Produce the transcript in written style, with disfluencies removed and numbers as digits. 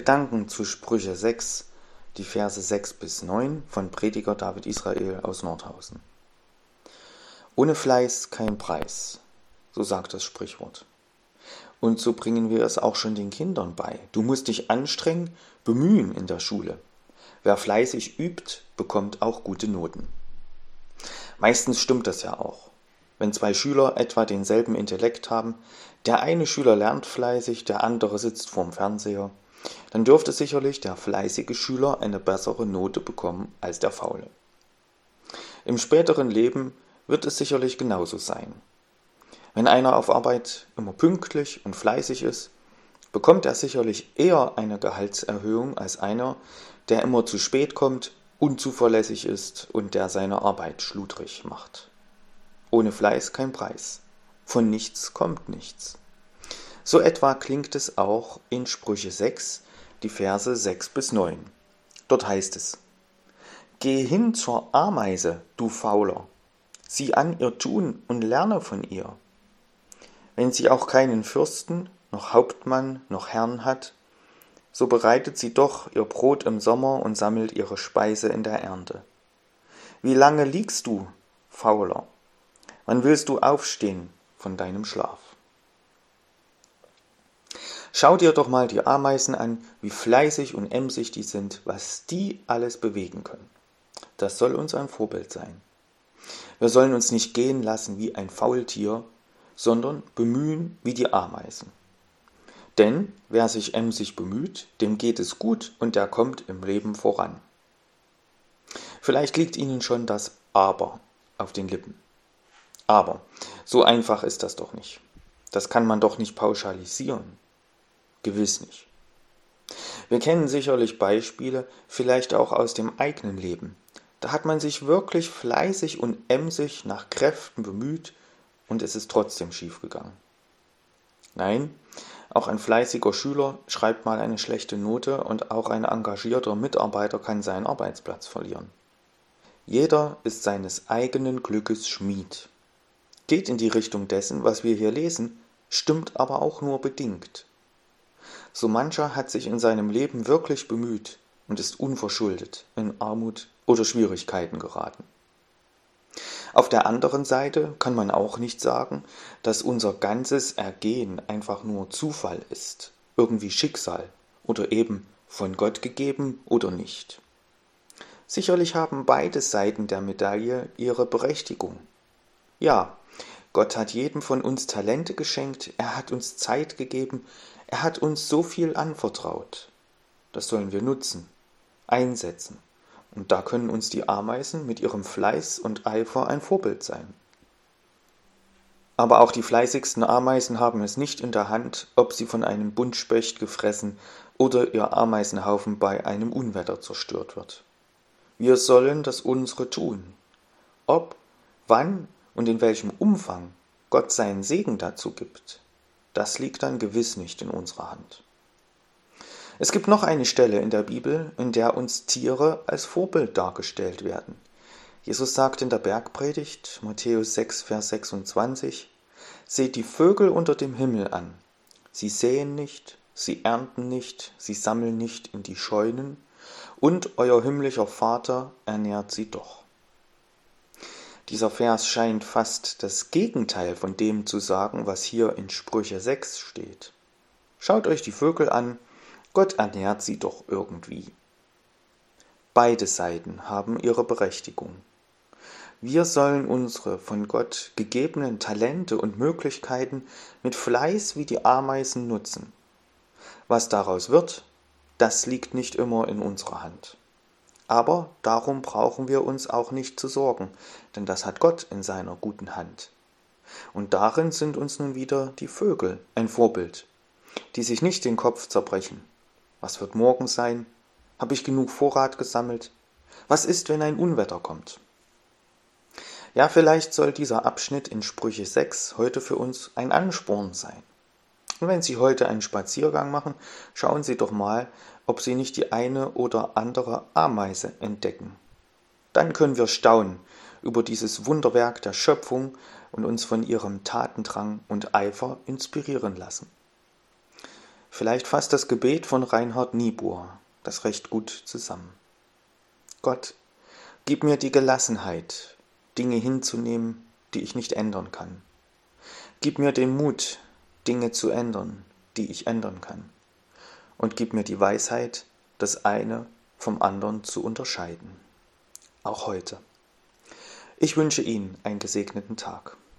Gedanken zu Sprüche 6, die Verse 6 bis 9 von Prediger David Israel aus Nordhausen. Ohne Fleiß kein Preis, so sagt das Sprichwort. Und so bringen wir es auch schon den Kindern bei. Du musst dich anstrengen, bemühen in der Schule. Wer fleißig übt, bekommt auch gute Noten. Meistens stimmt das ja auch. Wenn zwei Schüler etwa denselben Intellekt haben, der eine Schüler lernt fleißig, der andere sitzt vorm Fernseher, dann dürfte sicherlich der fleißige Schüler eine bessere Note bekommen als der faule. Im späteren Leben wird es sicherlich genauso sein. Wenn einer auf Arbeit immer pünktlich und fleißig ist, bekommt er sicherlich eher eine Gehaltserhöhung als einer, der immer zu spät kommt, unzuverlässig ist und der seine Arbeit schludrig macht. Ohne Fleiß kein Preis. Von nichts kommt nichts. So etwa klingt es auch in Sprüche 6, die Verse 6 bis 9. Dort heißt es: Geh hin zur Ameise, du Fauler, sieh an ihr Tun und lerne von ihr. Wenn sie auch keinen Fürsten, noch Hauptmann, noch Herrn hat, so bereitet sie doch ihr Brot im Sommer und sammelt ihre Speise in der Ernte. Wie lange liegst du, Fauler? Wann willst du aufstehen von deinem Schlaf? Schau dir doch mal die Ameisen an, wie fleißig und emsig die sind, was die alles bewegen können. Das soll uns ein Vorbild sein. Wir sollen uns nicht gehen lassen wie ein Faultier, sondern bemühen wie die Ameisen. Denn wer sich emsig bemüht, dem geht es gut und der kommt im Leben voran. Vielleicht liegt Ihnen schon das Aber auf den Lippen. Aber so einfach ist das doch nicht. Das kann man doch nicht pauschalisieren. Gewiss nicht. Wir kennen sicherlich Beispiele, vielleicht auch aus dem eigenen Leben. Da hat man sich wirklich fleißig und emsig nach Kräften bemüht und es ist trotzdem schiefgegangen. Nein, auch ein fleißiger Schüler schreibt mal eine schlechte Note und auch ein engagierter Mitarbeiter kann seinen Arbeitsplatz verlieren. Jeder ist seines eigenen Glückes Schmied. Geht in die Richtung dessen, was wir hier lesen, stimmt aber auch nur bedingt. So mancher hat sich in seinem Leben wirklich bemüht und ist unverschuldet in Armut oder Schwierigkeiten geraten. Auf der anderen Seite kann man auch nicht sagen, dass unser ganzes Ergehen einfach nur Zufall ist, irgendwie Schicksal oder eben von Gott gegeben oder nicht. Sicherlich haben beide Seiten der Medaille ihre Berechtigung. Ja, Gott hat jedem von uns Talente geschenkt, er hat uns Zeit gegeben, er hat uns so viel anvertraut. Das sollen wir nutzen, einsetzen. Und da können uns die Ameisen mit ihrem Fleiß und Eifer ein Vorbild sein. Aber auch die fleißigsten Ameisen haben es nicht in der Hand, ob sie von einem Buntspecht gefressen oder ihr Ameisenhaufen bei einem Unwetter zerstört wird. Wir sollen das unsere tun. Ob, wann und in welchem Umfang Gott seinen Segen dazu gibt, das liegt dann gewiss nicht in unserer Hand. Es gibt noch eine Stelle in der Bibel, in der uns Tiere als Vorbild dargestellt werden. Jesus sagt in der Bergpredigt, Matthäus 6, Vers 26, Seht die Vögel unter dem Himmel an. Sie säen nicht, sie ernten nicht, sie sammeln nicht in die Scheunen, und euer himmlischer Vater ernährt sie doch. Dieser Vers scheint fast das Gegenteil von dem zu sagen, was hier in Sprüche 6 steht. Schaut euch die Vögel an, Gott ernährt sie doch irgendwie. Beide Seiten haben ihre Berechtigung. Wir sollen unsere von Gott gegebenen Talente und Möglichkeiten mit Fleiß wie die Ameisen nutzen. Was daraus wird, das liegt nicht immer in unserer Hand. Aber darum brauchen wir uns auch nicht zu sorgen, denn das hat Gott in seiner guten Hand. Und darin sind uns nun wieder die Vögel ein Vorbild, die sich nicht den Kopf zerbrechen. Was wird morgen sein? Habe ich genug Vorrat gesammelt? Was ist, wenn ein Unwetter kommt? Ja, vielleicht soll dieser Abschnitt in Sprüche 6 heute für uns ein Ansporn sein. Und wenn Sie heute einen Spaziergang machen, schauen Sie doch mal, ob Sie nicht die eine oder andere Ameise entdecken. Dann können wir staunen über dieses Wunderwerk der Schöpfung und uns von ihrem Tatendrang und Eifer inspirieren lassen. Vielleicht fasst das Gebet von Reinhard Niebuhr das recht gut zusammen. Gott, gib mir die Gelassenheit, Dinge hinzunehmen, die ich nicht ändern kann. Gib mir den Mut, Dinge zu ändern, die ich ändern kann. Und gib mir die Weisheit, das eine vom anderen zu unterscheiden. Auch heute. Ich wünsche Ihnen einen gesegneten Tag.